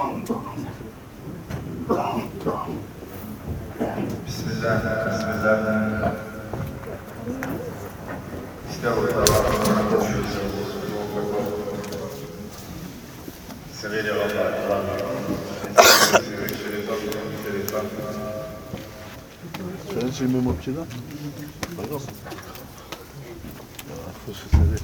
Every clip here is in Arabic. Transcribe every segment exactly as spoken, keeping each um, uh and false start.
بسم الله بسم الله استووا تبارك serrez les repas. J'ai mis mon pied là. Pas grave. Il faut se serrer.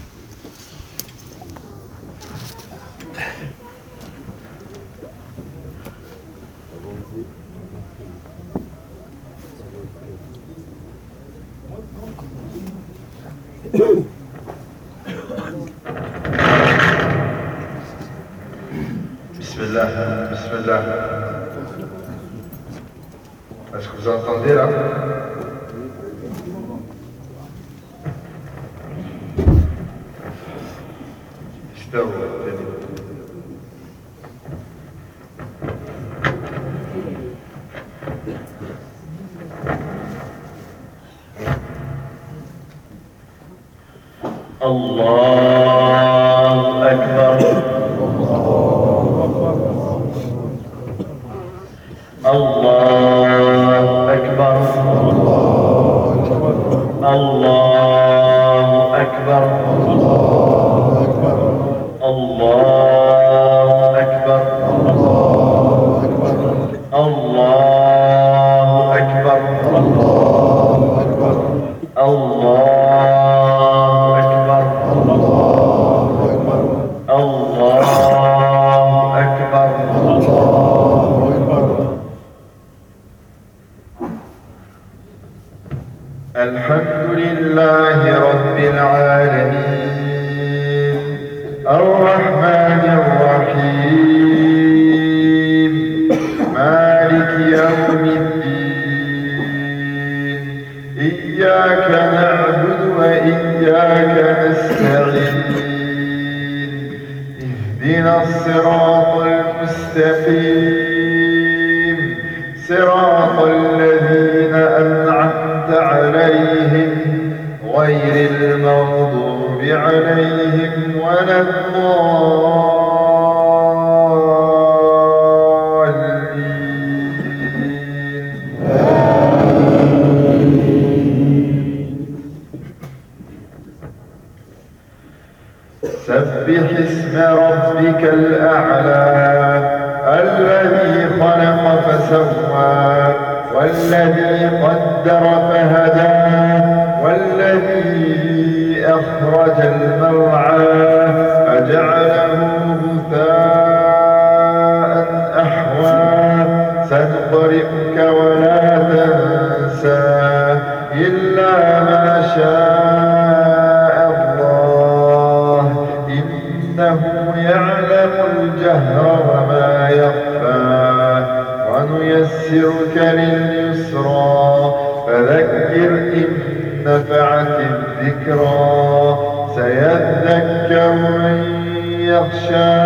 Bismillah, Bismillah. Est-ce que vous entendez là? الله أكبر الله أكبر الله أكبر الله أكبر الله أكبر الله الحمد لله رب العالمين الرحمن الرحيم مالك يوم الدين إياك نعبد وإياك نستعين اهدنا الصراط المستقيم صراط الذين أنعمت عليهم غير المغضوب عليهم ولا الضالين. سبح اسم ربك الأعلى الذي خلق فسوى والذي قدر فهدى والذي أخرج المرعى فجعله غثاء أحوى سنقرئك ولا تنسى إلا ما شاء الله إنه يعلم الجهر وما يخفى ونيسرك لليسرى فذكر إن نفعت الذكرى سيذكر من يخشى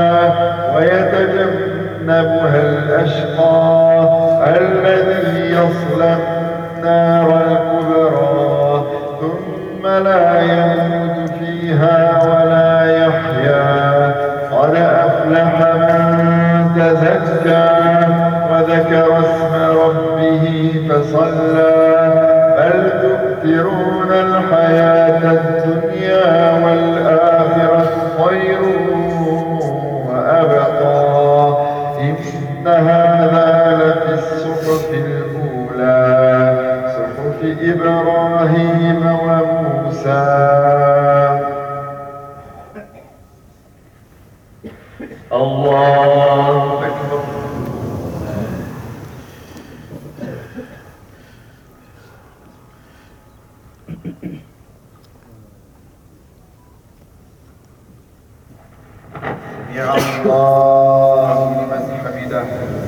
ويتجنبها الأشقى الذي يصلى النار الكبرى ثم لا يموت فيها ولا يحيا قد أفلح من تزكى وذكر اسم ربه فصلى بل تؤثرون الحياة الدنيا والآخرة خير وأبقى إن هذا لفي الصحف الأولى صحف إبراهيم وموسى. الله أكبر. سمع الله لمن حمده.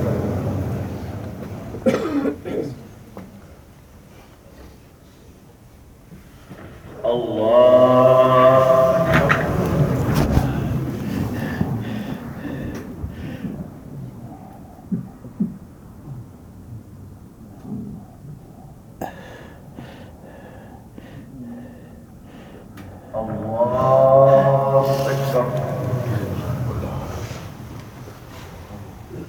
الله الله أكبر.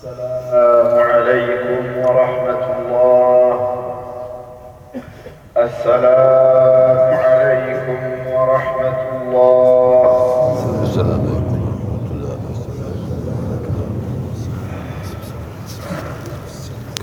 السلام